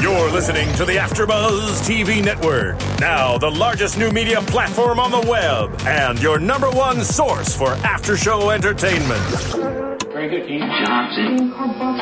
You're listening to the AfterBuzz TV Network, now the largest new media platform on the web, and your number one source for after-show entertainment. Very good, Keith Johnson.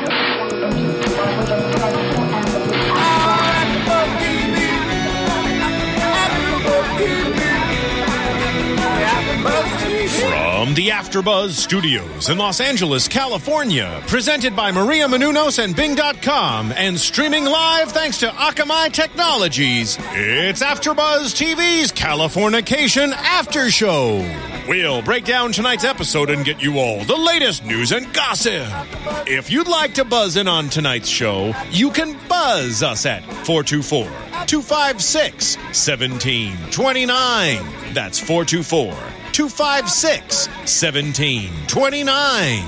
From the AfterBuzz Studios in Los Angeles, California, presented by Maria Menounos and Bing.com, and streaming live thanks to Akamai Technologies, it's AfterBuzz TV's Californication After Show. We'll break down tonight's episode and get you all the latest news and gossip. If you'd like to buzz in on tonight's show, you can buzz us at 424-256-1729. That's 424-256-1729.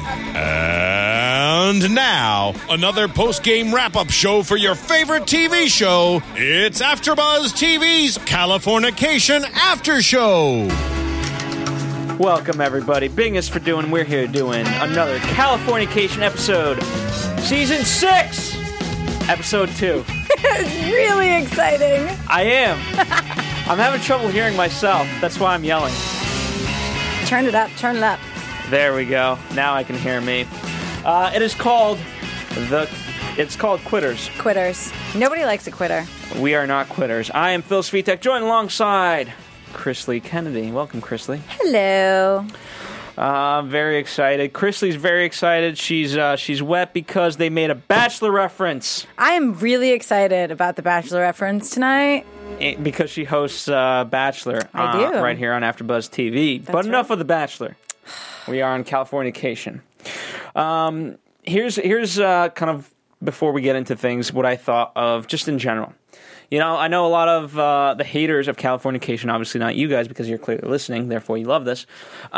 And now, another post-game wrap-up show for your favorite TV show. It's AfterBuzz TV's Californication After Show. Welcome, everybody. Bing is for doing. We're here doing another Californication episode. Season 6, Episode 2. It's really exciting. I am. I'm having trouble hearing myself. That's why I'm yelling. Turn it up, turn it up. There we go. Now I can hear me. It is called Quitters. Quitters. Nobody likes a quitter. We are not quitters. I am Phil Svitek, joined alongside Chris Lee Kennedy. Welcome, Chris Lee. Hello. I'm very excited. Chris Lee's very excited. She's wet because they made a Bachelor reference. I am really excited about the Bachelor reference tonight. Because she hosts Bachelor right here on AfterBuzz TV. That's but enough right. of the Bachelor. We are on Californication. Here's kind of, before we get into things, what I thought of just in general. You know, I know a lot of the haters of Californication, obviously not you guys because you're clearly listening, therefore you love this.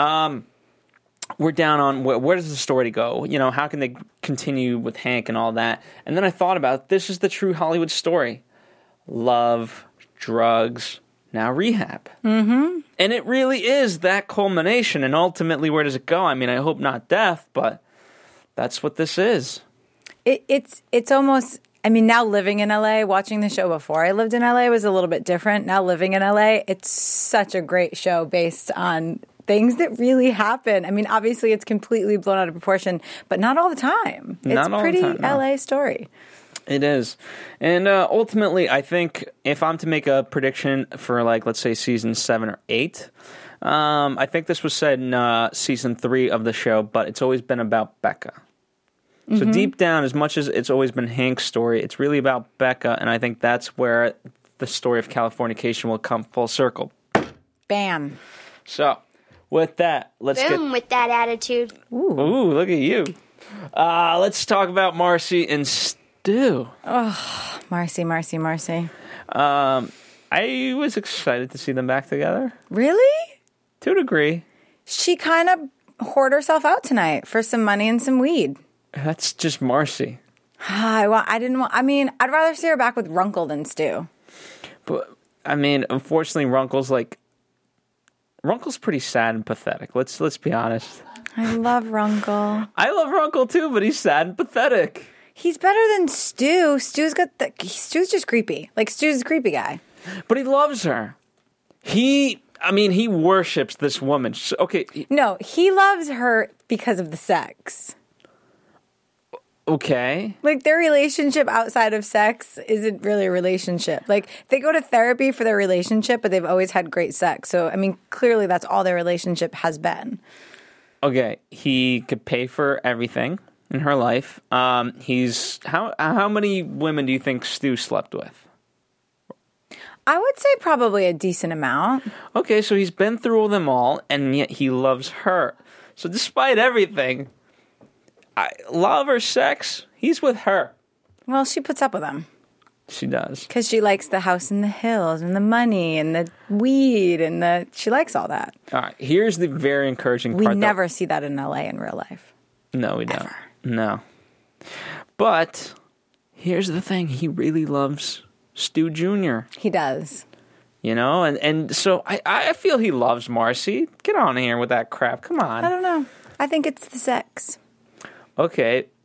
We're down on where does the story go? You know, how can they continue with Hank and all that? And then I thought about this is the true Hollywood story. Love, drugs, now rehab. Mm-hmm. And it really is that culmination. And ultimately, where does it go? I mean, I hope not death, but that's what this is. It's almost... I mean, now living in LA, watching the show before I lived in LA was a little bit different. Now living in LA, it's such a great show based on things that really happen. I mean, obviously it's completely blown out of proportion, but not all the time. It's a pretty LA story. It is. And ultimately, I think if I'm to make a prediction for, like, let's say season 7 or 8, I think this was said in season 3 of the show, but it's always been about Becca. So deep down, as much as it's always been Hank's story, it's really about Becca, and I think that's where the story of Californication will come full circle. Bam. So, with that, let's Boom, with that attitude. Ooh, look at you. Let's talk about Marcy and Stu. Oh, Marcy. I was excited to see them back together. Really? To a degree. She kind of whored herself out tonight for some money and some weed. That's just Marcy. I'd rather see her back with Runkle than Stu. But, I mean, unfortunately, Runkle's pretty sad and pathetic. Let's be honest. I love Runkle. I love Runkle too, but he's sad and pathetic. He's better than Stu. Stu's just creepy. Like, Stu's a creepy guy. But he loves her. He worships this woman. Okay. No, he loves her because of the sex. Okay. Like, their relationship outside of sex isn't really a relationship. Like, they go to therapy for their relationship, but they've always had great sex. So, I mean, clearly that's all their relationship has been. Okay. He could pay for everything in her life. How many women do you think Stu slept with? I would say probably a decent amount. Okay, so he's been through them all, and yet he loves her. So despite everything... love or sex, he's with her. Well, she puts up with him. She does. Because she likes the house in the hills and the money and the weed and she likes all that. All right, here's the very encouraging part. We never see that in LA in real life. No, we don't. Ever. No. But here's the thing. He really loves Stu Jr. He does. You know, and so I feel he loves Marcy. Get on here with that crap. Come on. I don't know. I think it's the sex. Okay,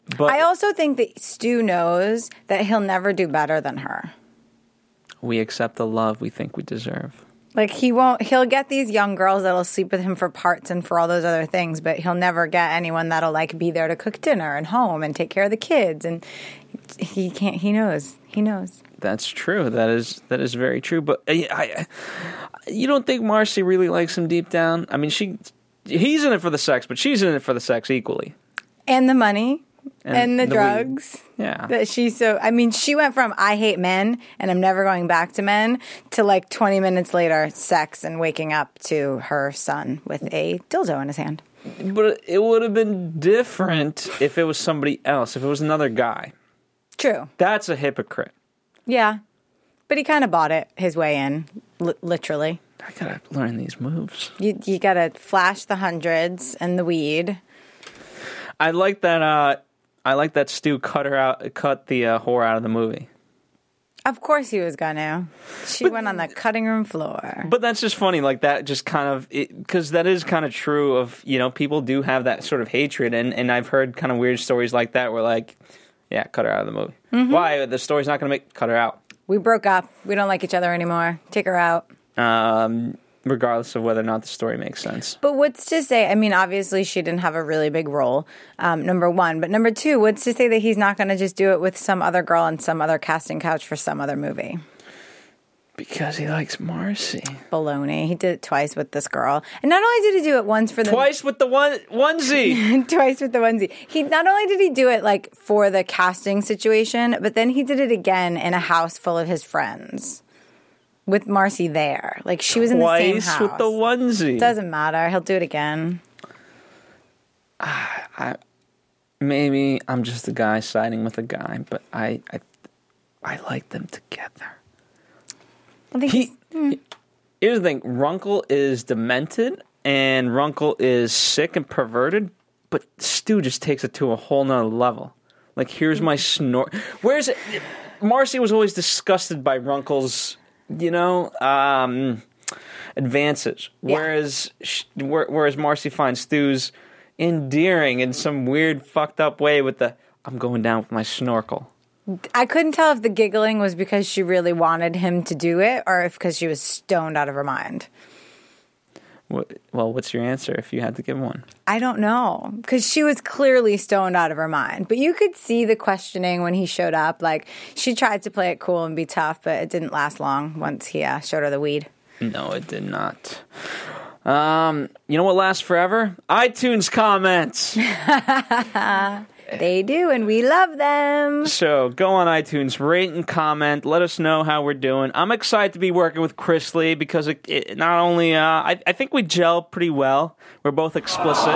But I also think that Stu knows that he'll never do better than her. we accept the love we think we deserve. Like, he'll get these young girls that'll sleep with him for parts and for all those other things, but he'll never get anyone that'll, like, be there to cook dinner and home and take care of the kids. And he knows. That's true. That is very true. But you don't think Marcy really likes him deep down? I mean, he's in it for the sex, but she's in it for the sex equally. And the money. And the drugs. Weed. Yeah. That she went from I hate men and I'm never going back to men to like 20 minutes later, sex and waking up to her son with a dildo in his hand. But it would have been different if it was somebody else, if it was another guy. True. That's a hypocrite. Yeah. But he kind of bought it his way in, literally. I gotta learn these moves. You gotta flash the hundreds and the weed. I like that Stu cut the whore out of the movie. Of course he was gonna. She went on the cutting room floor. But that's just funny, like that just kind of, because that is kind of true of, people do have that sort of hatred, and I've heard kind of weird stories like that where like, yeah, cut her out of the movie. Mm-hmm. Why? The story's not going to cut her out. We broke up. We don't like each other anymore. Take her out. Regardless of whether or not the story makes sense. But what's to say, I mean, obviously she didn't have a really big role, number one. But number two, what's to say that he's not going to just do it with some other girl on some other casting couch for some other movie? Because he likes Marcy. Baloney. He did it twice with this girl. And not only did he do it once for the... Twice with the onesie. Twice with the onesie. Not only did he do it like for the casting situation, but then he did it again in a house full of his friends. With Marcy there. Like, she was in the same house. Twice with the onesie. Doesn't matter. He'll do it again. Maybe I'm just a guy siding with a guy, but I like them together. Here's the thing. Runkle is demented, and Runkle is sick and perverted, but Stu just takes it to a whole nother level. Like, here's my snort. Where's it? Marcy was always disgusted by Runkle's... advances. Yeah. Whereas Marcy finds Stu's endearing in some weird, fucked up way with the "I'm going down with my snorkel." I couldn't tell if the giggling was because she really wanted him to do it, or if because she was stoned out of her mind. Well, what's your answer if you had to give one? I don't know, because she was clearly stoned out of her mind. But you could see the questioning when he showed up. Like, she tried to play it cool and be tough, but it didn't last long once he showed her the weed. No, it did not. You know what lasts forever? iTunes comments. They do, and we love them. So go on iTunes, rate and comment. Let us know how we're doing. I'm excited to be working with Chris Lee because it not only I think we gel pretty well. We're both explicit.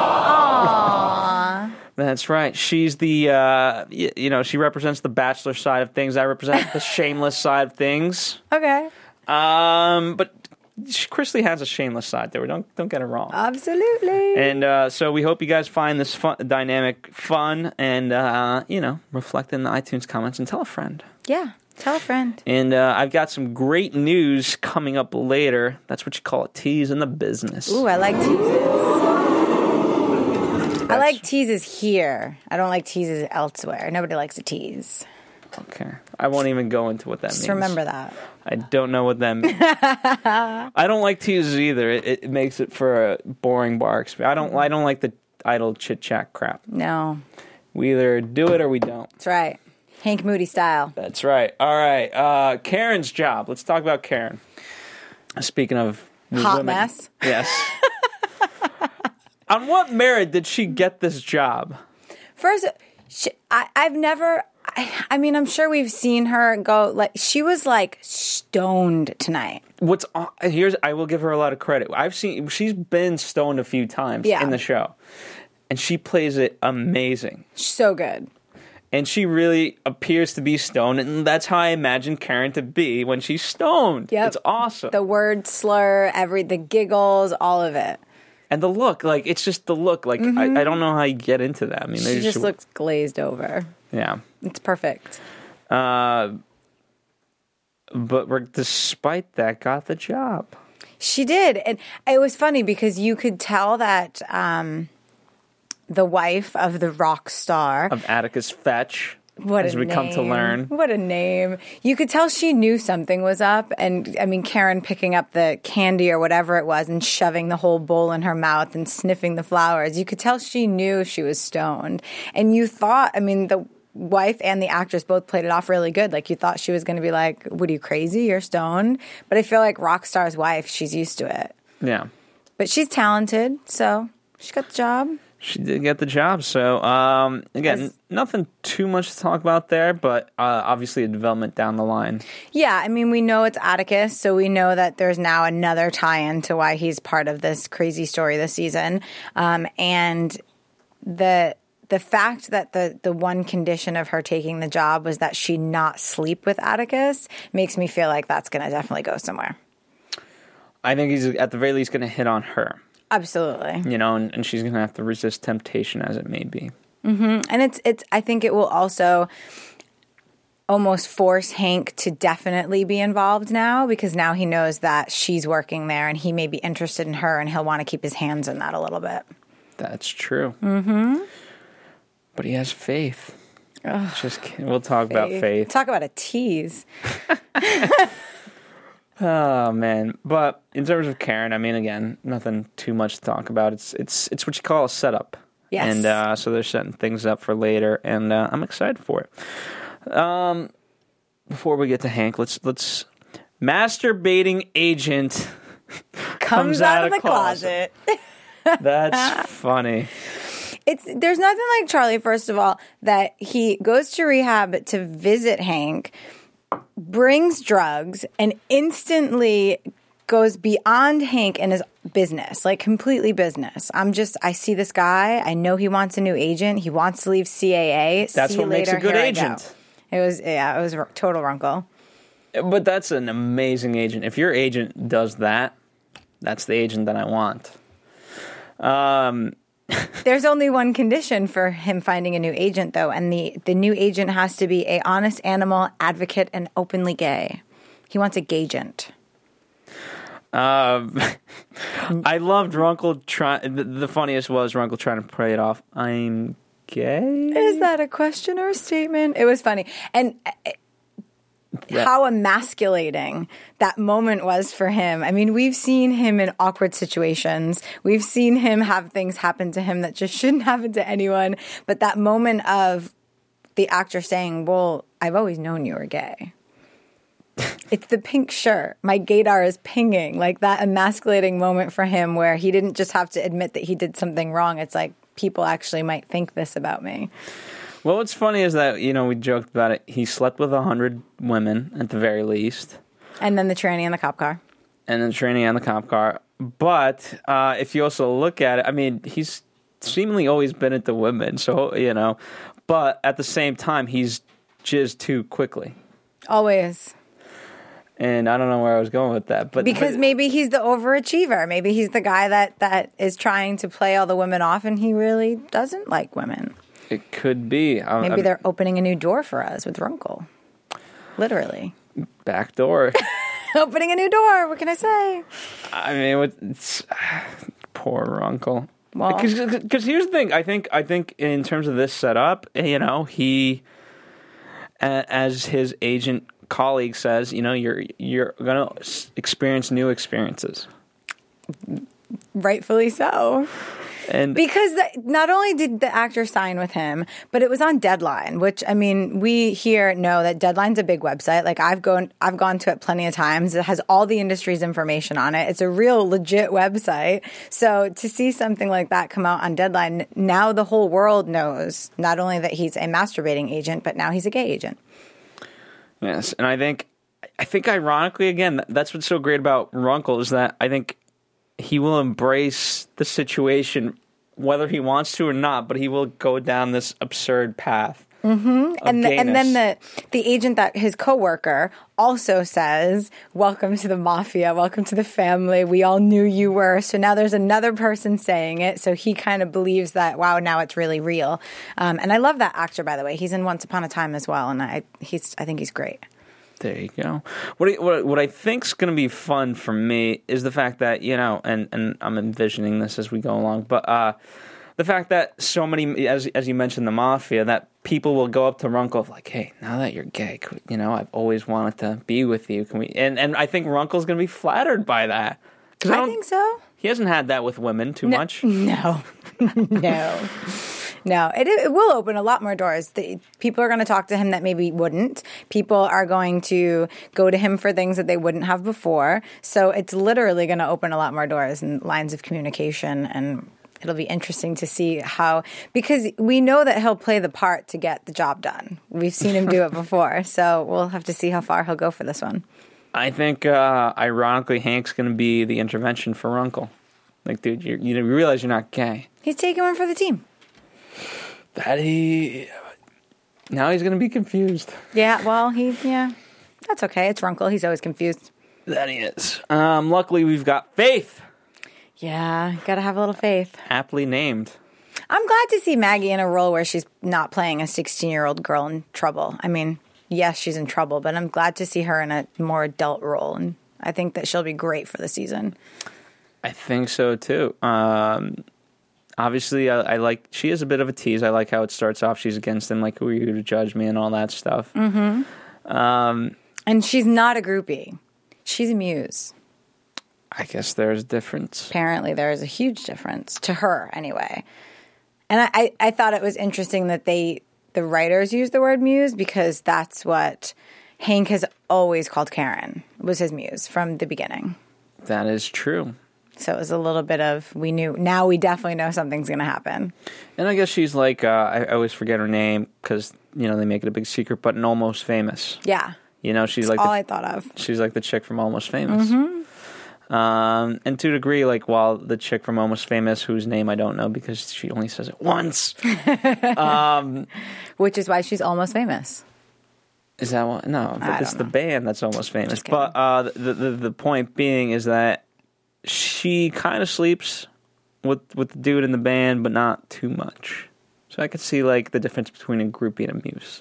Aww. That's right. She's the she represents the bachelor side of things. I represent the shameless side of things. Okay. But Chris Lee has a shameless side there. Don't get it wrong. Absolutely. And so we hope you guys find this dynamic fun and, reflect in the iTunes comments and tell a friend. Yeah, tell a friend. And I've got some great news coming up later. That's what you call a tease in the business. Ooh, I like teases. I like teases here. I don't like teases elsewhere. Nobody likes a tease. Okay. I won't even go into what that means. Just remember that. I don't know what that means. I don't like teases either. It makes it for a boring bar experience. I don't like the idle chit-chat crap. No. We either do it or we don't. That's right. Hank Moody style. That's right. All right. Karen's job. Let's talk about Karen. Speaking of hot women. Mess. Yes. On what merit did she get this job? First, I've never... I mean, I'm sure we've seen her go, like, she was, like, stoned tonight. I will give her a lot of credit. She's been stoned a few times in the show. And she plays it amazing. So good. And she really appears to be stoned, and that's how I imagine Karen to be when she's stoned. Yep. It's awesome. The word slur, the giggles, all of it. And the look, like, it's just the look. Like, I don't know how you get into that. I mean, she just looks glazed over. Yeah. It's perfect. But despite that, got the job. She did. And it was funny because you could tell that the wife of the rock star. Of Atticus Fetch. What as a we name. come to learn. What a name. You could tell she knew something was up. And I mean, Karen picking up the candy or whatever it was and shoving the whole bowl in her mouth and sniffing the flowers. You could tell she knew she was stoned. And you thought, I mean, the wife and the actress both played it off really good. Like, you thought she was going to be like, what are you, crazy? You're stoned? But I feel like Rockstar's wife, she's used to it. Yeah. But she's talented, so she got the job. She did get the job. So, again, nothing too much to talk about there, but obviously a development down the line. Yeah, I mean, we know it's Atticus, so we know that there's now another tie-in to why he's part of this crazy story this season. And the fact that the one condition of her taking the job was that she not sleep with Atticus makes me feel like that's going to definitely go somewhere. I think he's at the very least going to hit on her. Absolutely. You know, and she's going to have to resist temptation as it may be. Mm-hmm. And it's. I think it will also almost force Hank to definitely be involved now, because now he knows that she's working there and he may be interested in her and he'll want to keep his hands in that a little bit. That's true. Mm-hmm. But he has faith. Just kidding. We'll talk about faith. Talk about a tease. Oh man! But in terms of Karen, I mean, again, nothing too much to talk about. It's what you call a setup. Yes. And so they're setting things up for later, and I'm excited for it. Before we get to Hank, let's masturbating agent comes out of the closet. That's funny. There's nothing like Charlie, first of all, that he goes to rehab to visit Hank, brings drugs, and instantly goes beyond Hank and his business, like completely business. I see this guy. I know he wants a new agent. He wants to leave CAA. That's what makes a good agent. It was total Runkle. But that's an amazing agent. If your agent does that, that's the agent that I want. There's only one condition for him finding a new agent, though, and the new agent has to be a honest animal advocate and openly gay. He wants a gaygent. I loved Runkle the funniest was Runkle trying to play it off. I'm gay? Is that a question or a statement? It was funny. And how emasculating that moment was for him. I mean, we've seen him in awkward situations. We've seen him have things happen to him that just shouldn't happen to anyone. But that moment of the actor saying, well, I've always known you were gay. It's the pink shirt. My gaydar is pinging. Like that emasculating moment for him where he didn't just have to admit that he did something wrong. It's like, people actually might think this about me. Well, what's funny is that, you know, we joked about it. He slept with 100 women at the very least. And then the tranny in the cop car. But if you also look at it, I mean, he's seemingly always been into women. So, you know, but at the same time, he's jizzed too quickly. Always. And I don't know where I was going with that. But maybe he's the overachiever. Maybe he's the guy that is trying to play all the women off and he really doesn't like women. It could be. Maybe they're opening a new door for us with Runkle. Literally. Back door. Opening a new door. What can I say? I mean, it's poor Runkle. Well, because here's the thing. I think in terms of this setup, you know, he, as his agent colleague says, you know, you're going to experience new experiences. Rightfully so. And because not only did the actor sign with him, but it was on Deadline, which, I mean, we here know that Deadline's a big website. Like I've gone to it plenty of times. It has all the industry's information on it. It's a real legit website. So to see something like that come out on Deadline, now the whole world knows not only that he's a masturbating agent, but now he's a gay agent. Yes, and I think ironically, again, that's what's so great about Runkle is that I think he will embrace the situation whether he wants to or not, but he will go down this absurd path. Mm-hmm. And then the agent that his coworker also says, welcome to the mafia, welcome to the family, we all knew you were. So now there's another person saying it, so he kind of believes that, wow, now it's really real. And I love that actor, by the way. He's in Once Upon a Time as well, and I think he's great. There you go. What I think's going to be fun for me is the fact that, you know, and I'm envisioning this as we go along, but the fact that so many, as you mentioned, the mafia, that people will go up to Runkle like, hey, now that you're gay, I've always wanted to be with you. Can we? And I think Runkle's going to be flattered by that. I think so. He hasn't had that with women too much. No. No, it will open a lot more doors. People are going to talk to him that maybe wouldn't. People are going to go to him for things that they wouldn't have before. So it's literally going to open a lot more doors and lines of communication, and it'll be interesting to see how, because we know that he'll play the part to get the job done. We've seen him do it before, so we'll have to see how far he'll go for this one. I think, ironically, Hank's going to be the intervention for Runkle. Like, dude, you realize you're not gay. He's taking one for the team. Now he's going to be confused. Yeah, well, that's okay. It's Runkle. He's always confused. That he is. Luckily, we've got Faith. Yeah, got to have a little faith. Aptly named. I'm glad to see Maggie in a role where she's not playing a 16-year-old girl in trouble. I mean, yes, she's in trouble, but I'm glad to see her in a more adult role, and I think that she'll be great for the season. I think so, too. Obviously, I like, she is a bit of a tease. I like how it starts off. She's against him, like, who are you to judge me and all that stuff. Mm-hmm. And she's not a groupie. She's a muse. I guess there's a difference. Apparently, there is a huge difference, to her anyway. And I thought it was interesting that the writers used the word muse, because that's what Hank has always called Karen, was his muse from the beginning. That is true. So it was a little bit of, now we definitely know something's going to happen. And I guess she's like, I always forget her name because, they make it a big secret, but an Almost Famous. Yeah. She's that's like all I thought of. She's like the chick from Almost Famous. Mm-hmm. And to a degree, like, while the chick from Almost Famous, whose name I don't know because she only says it once. Which is why she's Almost Famous. Is that what? No, but it's the band that's Almost Famous. Just kidding. But the point being is that she kind of sleeps with the dude in the band, but not too much. So I could see, like, the difference between a groupie and a muse.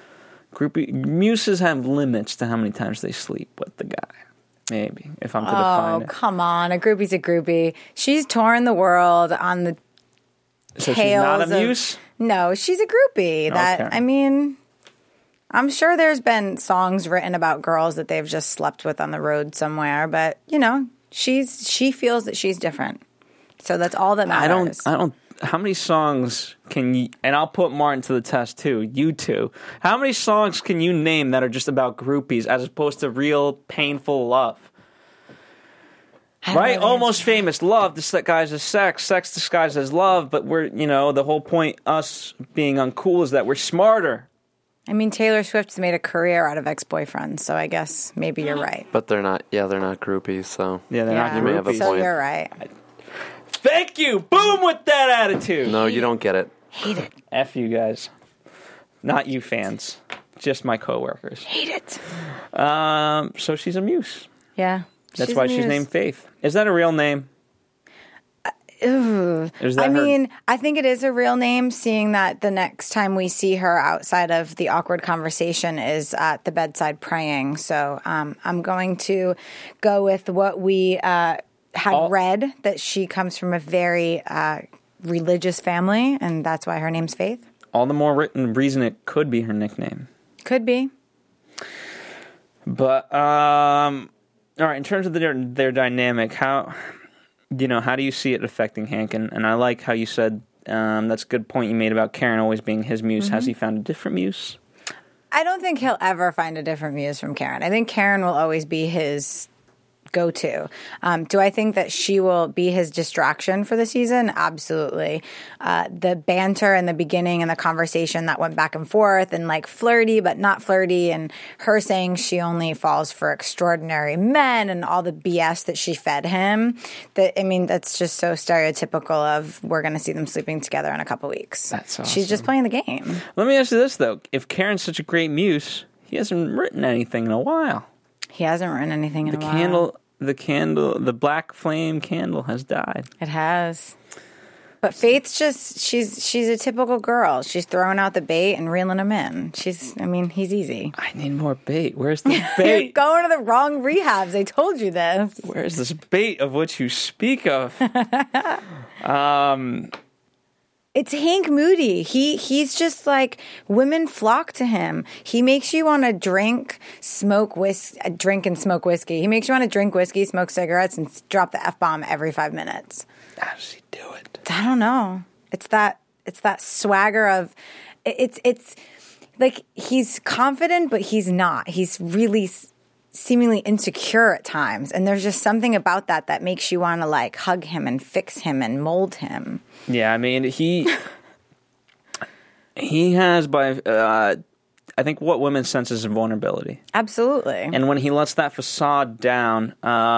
Muses have limits to how many times they sleep with the guy. Maybe, if I'm to define it. Oh, come on. A groupie's a groupie. She's touring the world on the So tails she's not a of... muse? No, she's a groupie. Okay. I mean, I'm sure there's been songs written about girls that they've just slept with on the road somewhere, but, she feels that she's different. So that's all that matters. I don't, how many songs can you, and I'll put Martin to the test too, you two, how many songs can you name that are just about groupies as opposed to real painful love? Right? Almost Famous, love disguised as sex, sex disguised as love, but we're, the whole point, us being uncool, is that we're smarter. I mean, Taylor Swift's made a career out of ex-boyfriends, so I guess maybe you're right. But they're not groupies, so... Yeah, they're not groupies. You may have a So point. you're right. Thank you! Boom with that attitude! No, you don't get it. Hate it. F you guys. Not you fans. Just my coworkers. Hate it. So she's a muse. Yeah. That's why she's named Faith. Is that a real name? I think it is a real name, seeing that the next time we see her outside of the awkward conversation is at the bedside praying. So I'm going to go with what we had read, that she comes from a very religious family, and that's why her name's Faith. All the more reason it could be her nickname. Could be. But, all right, in terms of their dynamic, how do you see it affecting Hank? And I like how you said, that's a good point you made about Karen always being his muse. Mm-hmm. Has he found a different muse? I don't think he'll ever find a different muse from Karen. I think Karen will always be his go-to. Do I think that she will be his distraction for the season? Absolutely. The banter in the beginning and the conversation that went back and forth and like flirty but not flirty, and her saying she only falls for extraordinary men and all the BS that she fed him, that's just so stereotypical of we're going to see them sleeping together in a couple weeks. That's awesome. She's just playing the game. Let me ask you this, though. If Karen's such a great muse, he hasn't written anything in a while. He hasn't written anything in a while. The black flame candle has died. It has. But Faith's just, she's a typical girl. She's throwing out the bait and reeling him in. He's easy. I need more bait. Where's the bait? You're going to the wrong rehabs. I told you this. Where's this bait of which you speak of? It's Hank Moody. He's just like, women flock to him. He makes you want to drink and smoke whiskey. He makes you want to drink whiskey, smoke cigarettes, and drop the F-bomb every 5 minutes. How does he do it? I don't know. It's that swagger of it's like he's confident, but he's not. He's really seemingly insecure at times, and there's just something about that makes you want to like hug him and fix him and mold him. Yeah, I mean, he has I think what women sense is vulnerability. Absolutely. And when he lets that facade down,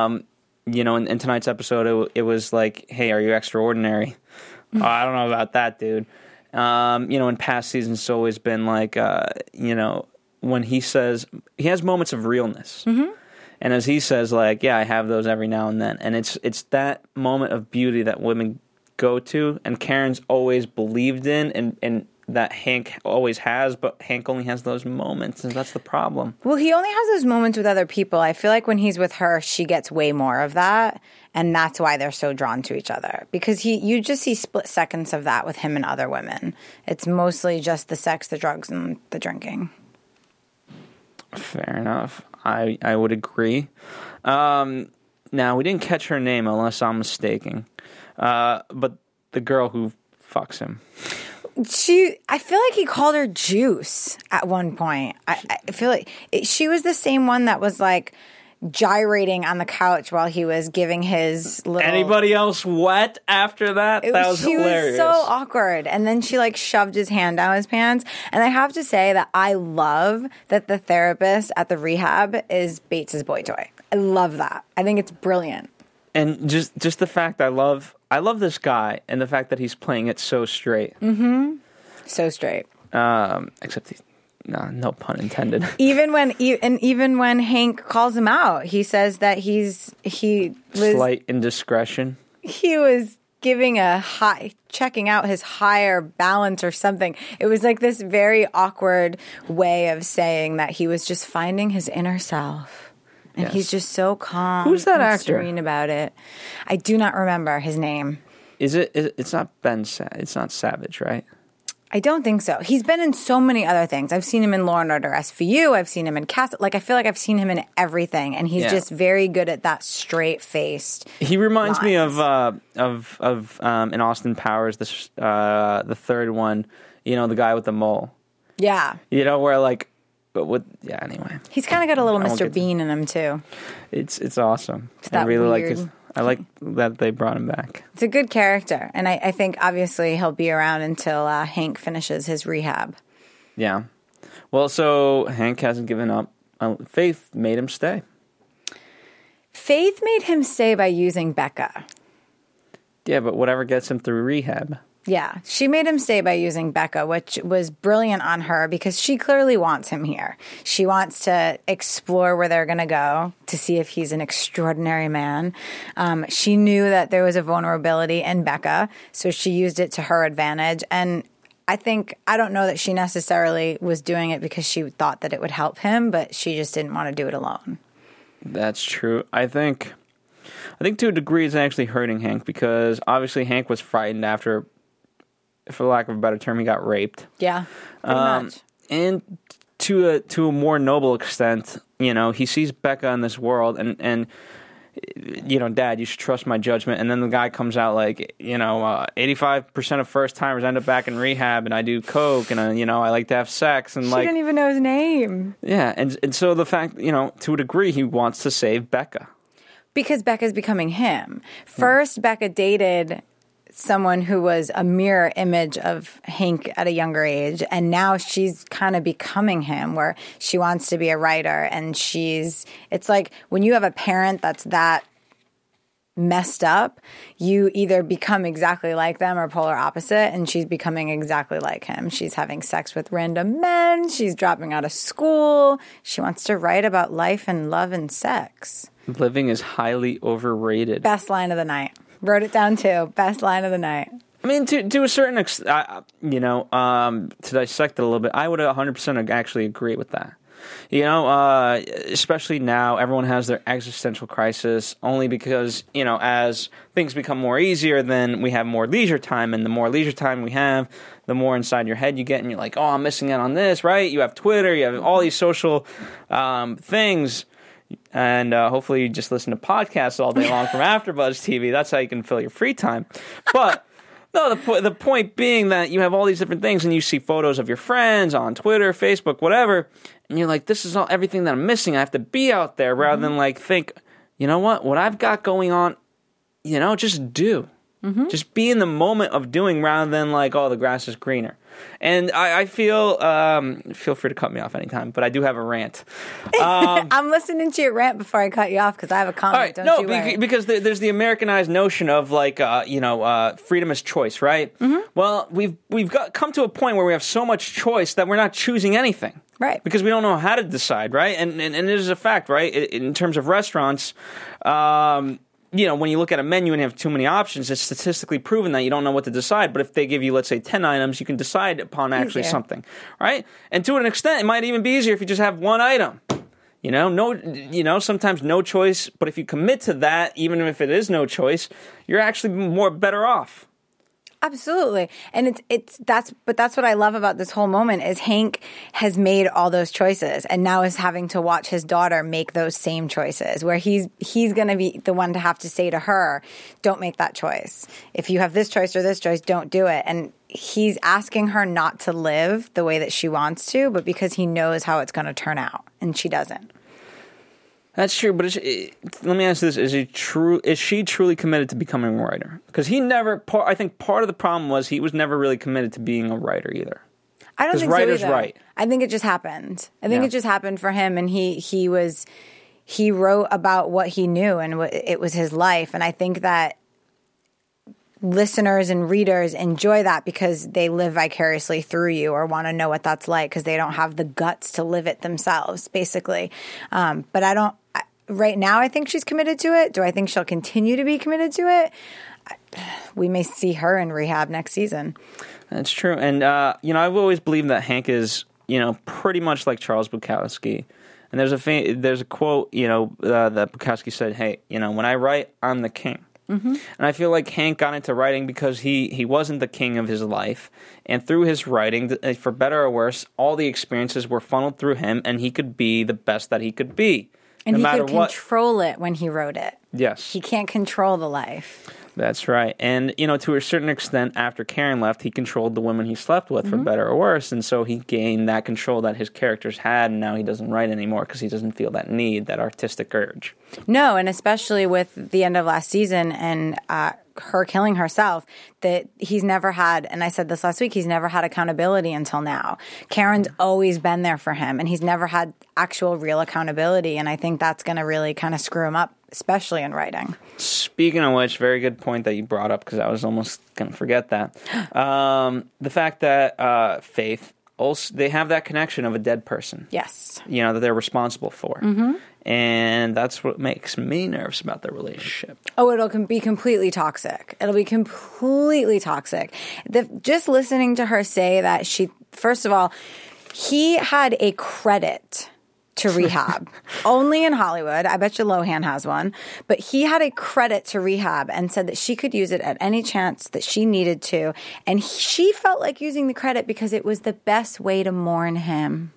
in tonight's episode, it was like, hey, are you extraordinary? Oh, I don't know about that, dude. In past seasons, it's always been like, when he says, he has moments of realness. Mm-hmm. And as he says, like, yeah, I have those every now and then. And it's that moment of beauty that women go to, and Karen's always believed in, and that Hank always has, but Hank only has those moments, and that's the problem. Well, he only has those moments with other people. I feel like when he's with her, she gets way more of that, and that's why they're so drawn to each other. Because you just see split seconds of that with him and other women. It's mostly just the sex, the drugs, and the drinking. Fair enough. I would agree. Now, we didn't catch her name unless I'm mistaken. But the girl who fucks him. I feel like he called her Juice at one point. I feel like she was the same one that was like gyrating on the couch while he was giving his little... Anybody else wet after that? That was hilarious. She was so awkward. And then she like shoved his hand down his pants. And I have to say that I love that the therapist at the rehab is Bates's boy toy. I love that. I think it's brilliant. And just the fact I love this guy, and the fact that he's playing it so straight. Mm-hmm. So straight. Except no pun intended. Even when Hank calls him out, he says that he was slight indiscretion. He was giving checking out his higher balance or something. It was like this very awkward way of saying that he was just finding his inner self. And yes. He's just so calm. Who's that and actor? Serene about it. I do not remember his name. It's not it's not Savage, right? I don't think so. He's been in so many other things. I've seen him in Law and Order SVU. I've seen him in Castle. Like, I feel like I've seen him in everything, and he's just very good at that straight-faced. He reminds me of in Austin Powers, the third one. The guy with the mole. Yeah. Where like. But anyway. He's kind of got a little Mr. Bean in him too. It's awesome. It's I really weird. I like that they brought him back. It's a good character, and I think obviously he'll be around until Hank finishes his rehab. Yeah. Well, so Hank hasn't given up. Faith made him stay. Faith made him stay by using Becca. Yeah, but whatever gets him through rehab. Yeah, she made him stay by using Becca, which was brilliant on her because she clearly wants him here. She wants to explore where they're going to go to see if he's an extraordinary man. She knew that there was a vulnerability in Becca, so she used it to her advantage. And I don't know that she necessarily was doing it because she thought that it would help him, but she just didn't want to do it alone. That's true. I think to a degree it's actually hurting Hank because obviously Hank was frightened after, for lack of a better term, he got raped. Yeah, pretty much. And to a more noble extent, he sees Becca in this world, and Dad, you should trust my judgment. And then the guy comes out like, 85% of first timers end up back in rehab, and I do coke, and I like to have sex, and she didn't even know his name. Yeah, and so the fact, to a degree, he wants to save Becca because Becca's becoming him. First, Becca dated someone who was a mirror image of Hank at a younger age, and now she's kind of becoming him, where she wants to be a writer, and it's like when you have a parent that's that messed up, you either become exactly like them or polar opposite, and she's becoming exactly like him. She's having sex with random men, she's dropping out of school, she wants to write about life and love and sex. Living is highly overrated. Best line of the night. Wrote it down too. Best line of the night. I mean, to a certain extent, to dissect it a little bit, I would 100% actually agree with that. You know, especially now, everyone has their existential crisis only because, you know, as things become more easier, then we have more leisure time. And the more leisure time we have, the more inside your head you get. And you're like, oh, I'm missing out on this, right? You have Twitter, you have all these social things. And hopefully you just listen to podcasts all day long from AfterBuzz TV. That's how you can fill your free time. But no, the point being that you have all these different things and you see photos of your friends on Twitter, Facebook, whatever, and you're like, this is everything that I'm missing. I have to be out there rather than like think, you know what I've got going on, you know, just do. Just be in the moment of doing rather than like, oh, the grass is greener. And I feel free to cut me off anytime, but I do have a rant. I'm listening to your rant before I cut you off because I have a comment. All right, Don't you worry. because there's the Americanized notion of like, freedom is choice, right? Well, we've come to a point where we have so much choice that we're not choosing anything. Right. Because we don't know how to decide, right? And it is a fact, right? In terms of restaurants, you know, when you look at a menu and you have too many options, it's statistically proven that you don't know what to decide. But if they give you, let's say, 10 items, you can decide upon actually something, right? And to an extent, it might even be easier if you just have one item. You know, sometimes no choice. But if you commit to that, even if it is no choice, you're actually more better off. Absolutely. And that's what I love about this whole moment is Hank has made all those choices and now is having to watch his daughter make those same choices where he's going to be the one to have to say to her, don't make that choice. If you have this choice or this choice, don't do it. And he's asking her not to live the way that she wants to, but because he knows how it's going to turn out and she doesn't. That's true, but let me ask you this: is she truly committed to becoming a writer? Because he never. I think part of the problem was he was never really committed to being a writer either. I don't think writers so either. write. I think it just happened. I think it just happened for him, and he wrote about what he knew, and it was his life. And I think that listeners and readers enjoy that because they live vicariously through you or want to know what that's like because they don't have the guts to live it themselves, basically. But I don't. Right now, I think she's committed to it. Do I think she'll continue to be committed to it? We may see her in rehab next season. That's true. And, I've always believed that Hank is, pretty much like Charles Bukowski. And there's a quote, that Bukowski said, hey, when I write, I'm the king. Mm-hmm. And I feel like Hank got into writing because he wasn't the king of his life. And through his writing, for better or worse, all the experiences were funneled through him, and he could be the best that he could be. And he could control it when he wrote it. Yes. He can't control the life. That's right. And, to a certain extent, after Karen left, he controlled the women he slept with, for better or worse. And so he gained that control that his characters had, and now he doesn't write anymore because he doesn't feel that need, that artistic urge. No, and especially with the end of last season and her killing herself, that he's never had, and I said this last week, he's never had accountability until now. Karen's always been there for him, and he's never had actual real accountability, and I think that's going to really kind of screw him up, especially in writing. Speaking of which, very good point that you brought up because I was almost going to forget that. The fact that Faith, also, they have that connection of a dead person. Yes. That they're responsible for. Mm-hmm. And that's what makes me nervous about their relationship. Oh, it'll be completely toxic. It'll be completely toxic. Just listening to her say that first of all, he had a credit to rehab. Only in Hollywood. I bet you Lohan has one. But he had a credit to rehab and said that she could use it at any chance that she needed to. And she felt like using the credit because it was the best way to mourn him.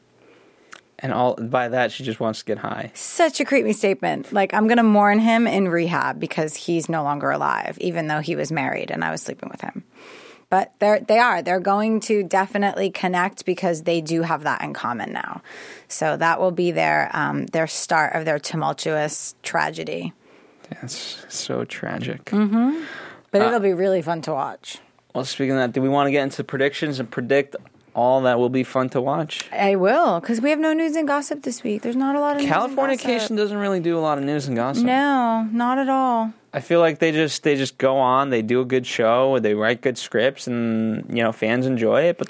And by that, she just wants to get high. Such a creepy statement. Like, I'm going to mourn him in rehab because he's no longer alive, even though he was married and I was sleeping with him. But they're going to definitely connect because they do have that in common now. So that will be their start of their tumultuous tragedy. That's so tragic. Mm-hmm. But it'll be really fun to watch. Well, speaking of that, do we want to get into predictions and predict all that will be fun to watch? I will, because we have no news and gossip this week. There's not a lot of news and gossip. Californication doesn't really do a lot of news and gossip. No, not at all. I feel like they just go on, they do a good show, they write good scripts, and, fans enjoy it, but,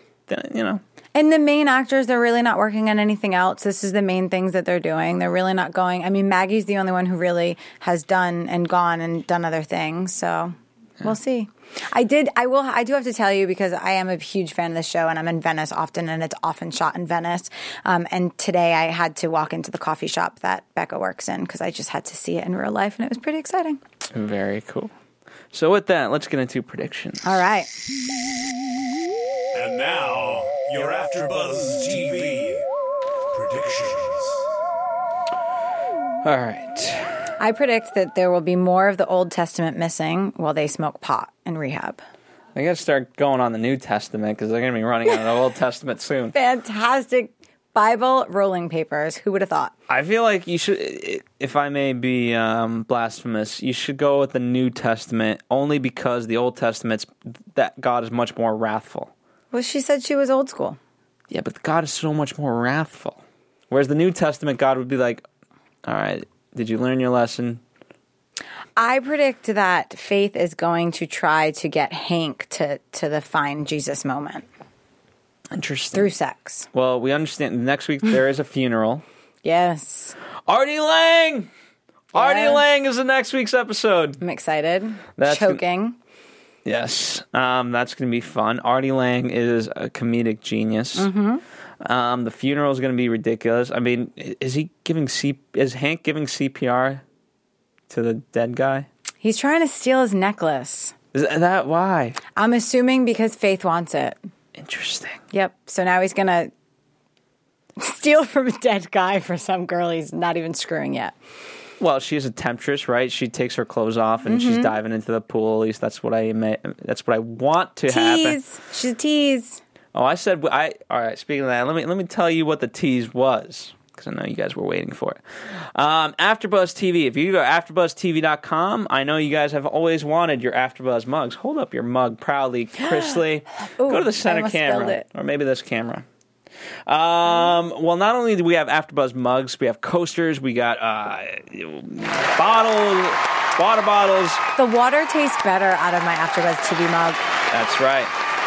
And the main actors, they're really not working on anything else. This is the main things that they're doing. They're really not going. I mean, Maggie's the only one who really has done and gone and done other things, so we'll see. I do have to tell you, because I am a huge fan of the show, and I'm in Venice often, and it's often shot in Venice. And today I had to walk into the coffee shop that Becca works in because I just had to see it in real life, and it was pretty exciting. Very cool. So with that, let's get into predictions. All right. And now, your AfterBuzz TV predictions. All right. I predict that there will be more of the Old Testament missing while they smoke pot in rehab. I got to start going on the New Testament because they're going to be running out of the Old Testament soon. Fantastic Bible rolling papers. Who would have thought? I feel like you should, if I may be blasphemous, you should go with the New Testament only because the Old Testament's that God is much more wrathful. Well, she said she was old school. Yeah, but God is so much more wrathful. Whereas the New Testament, God would be like, all right, did you learn your lesson? I predict that Faith is going to try to get Hank to the find Jesus moment. Interesting. Through sex. Well, we understand next week there is a funeral. Yes. Artie Lang! Yes. Artie Lang is the next week's episode. I'm excited. That's choking. Yes. That's going to be fun. Artie Lang is a comedic genius. Mm-hmm. The funeral is going to be ridiculous. I mean, is Hank giving CPR to the dead guy? He's trying to steal his necklace. Is that why? I'm assuming because Faith wants it. Interesting. Yep. So now he's going to steal from a dead guy for some girl he's not even screwing yet. Well, she's a temptress, right? She takes her clothes off and she's diving into the pool. At least that's what I want to happen. She's a tease. Oh, I said all right. Speaking of that, let me tell you what the tease was, because I know you guys were waiting for it. AfterBuzz TV. If you go to AfterBuzzTV.com, I know you guys have always wanted your AfterBuzz mugs. Hold up your mug proudly, Chrisley. Go to the center camera, or maybe this camera. Well, not only do we have AfterBuzz mugs, we have coasters, we got water bottles. The water tastes better out of my AfterBuzz TV mug. That's right.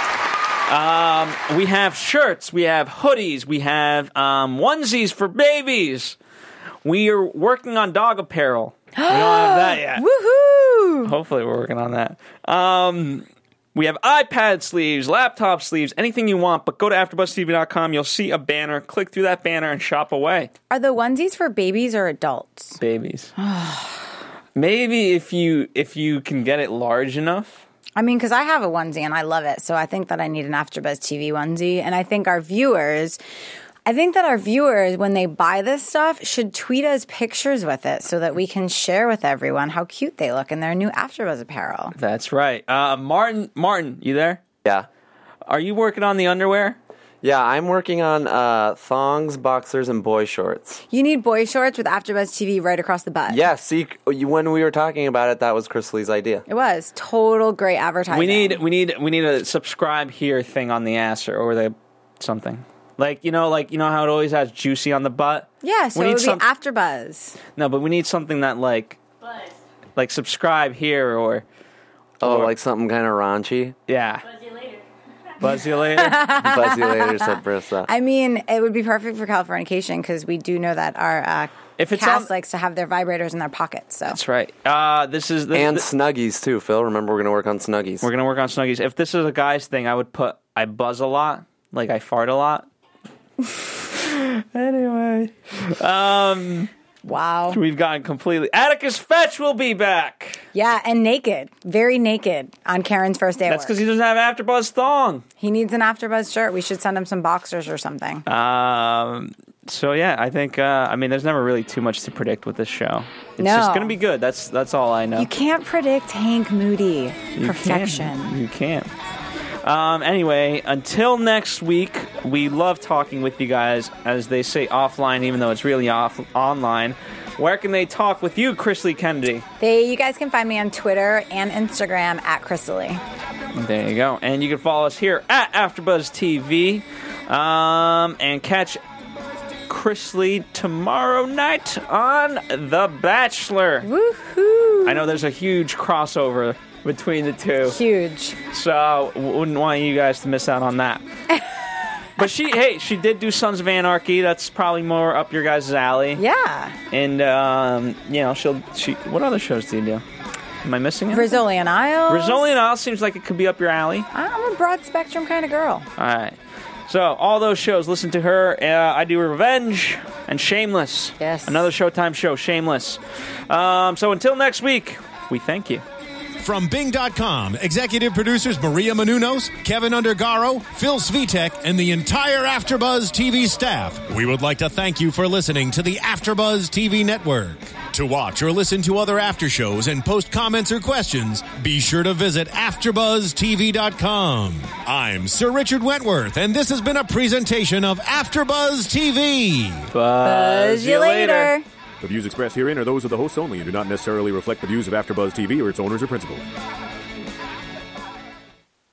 We have shirts, we have hoodies, we have onesies for babies. We are working on dog apparel. We don't have that yet. Woohoo! Hopefully we're working on that. We have iPad sleeves, laptop sleeves, anything you want, but go to AfterBuzzTV.com. You'll see a banner. Click through that banner and shop away. Are the onesies for babies or adults? Babies. Maybe if you can get it large enough. I mean, because I have a onesie and I love it, so I think that I need an AfterBuzz TV onesie. And I think our viewers, when they buy this stuff, should tweet us pictures with it so that we can share with everyone how cute they look in their new AfterBuzz apparel. That's right. Martin, you there? Yeah. Are you working on the underwear? Yeah, I'm working on thongs, boxers, and boy shorts. You need boy shorts with AfterBuzz TV right across the butt. Yeah, see, when we were talking about it, that was Chrisley's idea. It was total great advertising. We need a subscribe here thing on the ass or the something. Like you know how it always has juicy on the butt? Yeah, so it would be AfterBuzz. No, but we need something that like subscribe here or like something kind of raunchy? Yeah. Buzz you later, said Brissa. I mean, it would be perfect for Californication because we do know that our cast likes to have their vibrators in their pockets. So that's right. This is and Snuggies too, Phil. Remember, we're going to work on Snuggies. We're going to work on Snuggies. If this is a guy's thing, I would put I buzz a lot, like I fart a lot. Anyway, wow, we've gotten completely. Atticus Fetch will be back. Yeah, and naked, very naked on Karen's first day. That's because he doesn't have AfterBuzz thong. He needs an AfterBuzz shirt. We should send him some boxers or something. So yeah, I think. There's never really too much to predict with this show. It's no. just gonna be good. That's all I know. You can't predict Hank Moody perfection. You can't. Anyway, until next week, we love talking with you guys, as they say offline, even though it's really online. Where can they talk with you, Chrisley Kennedy? You guys can find me on Twitter and Instagram at Chrisley. There you go. And you can follow us here at AfterBuzz TV. And catch Chrisley tomorrow night on The Bachelor. Woohoo! I know there's a huge crossover between the two. Huge. So wouldn't want you guys to miss out on that. But she did do Sons of Anarchy. That's probably more up your guys' alley. Yeah. And what other shows do you do? Am I missing it? Rizzoli and Isles. Rizzoli and Isles seems like it could be up your alley. I'm a broad spectrum kind of girl. All right. So, all those shows, listen to her. I do Revenge and Shameless. Yes. Another Showtime show, Shameless. So, until next week, we thank you. From Bing.com, executive producers Maria Menounos, Kevin Undergaro, Phil Svitek, and the entire AfterBuzz TV staff, we would like to thank you for listening to the AfterBuzz TV network. To watch or listen to other after shows and post comments or questions, be sure to visit AfterBuzzTV.com. I'm Sir Richard Wentworth, and this has been a presentation of AfterBuzz TV. Buzz you later. The views expressed herein are those of the hosts only and do not necessarily reflect the views of AfterBuzz TV or its owners or principals.